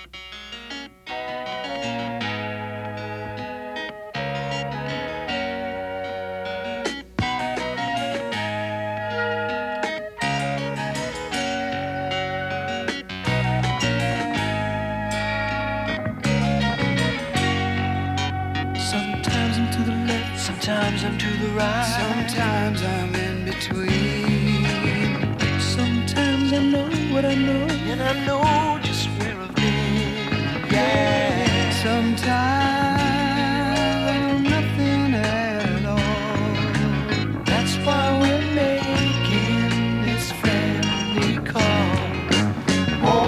Sometimes I'm to the left, sometimes I'm to the right. Sometimes I'm in between. Sometimes I know what I know, and I know just where I've been. Yeah. Sometimes I'm nothing at all. That's why we're making this friendly call. Oh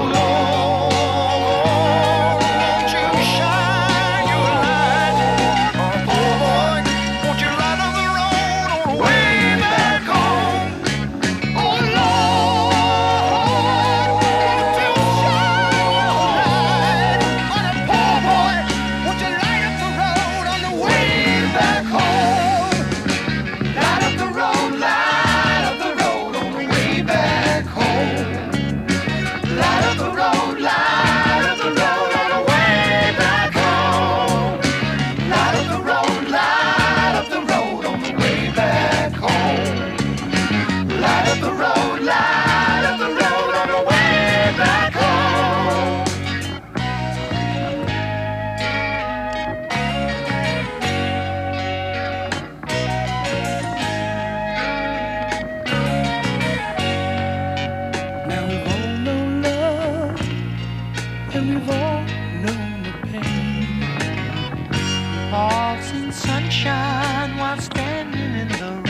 Lord, won't you shine your light? Oh boy, won't you light up the road on the way back home? Oh Lord, won't you shine your light on a poor boy? Won't you light up the road on the way back home? Light up the road on the way back home. Light up the road, light up the road on the way back home. Light up the road, light up the road on the way back home. Light up the road, light up the road on the way back home. Now we've all known love, and we've all known the pain. We've all seen sunshine while standing in the